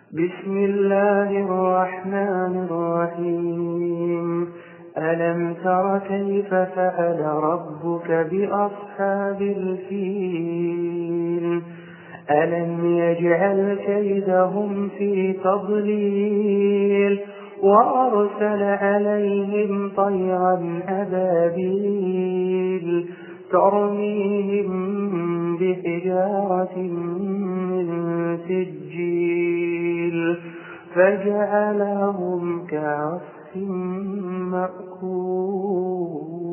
بسم الله الرحمن الرحيم. ألم تر كيف فعل ربك بأصحاب الفيل؟ ألم يجعل كيدهم في تضليل وأرسل عليهم طيرا أبابيل ترميهم بحجارة من سجيل فجعلهم كعصف مأكول.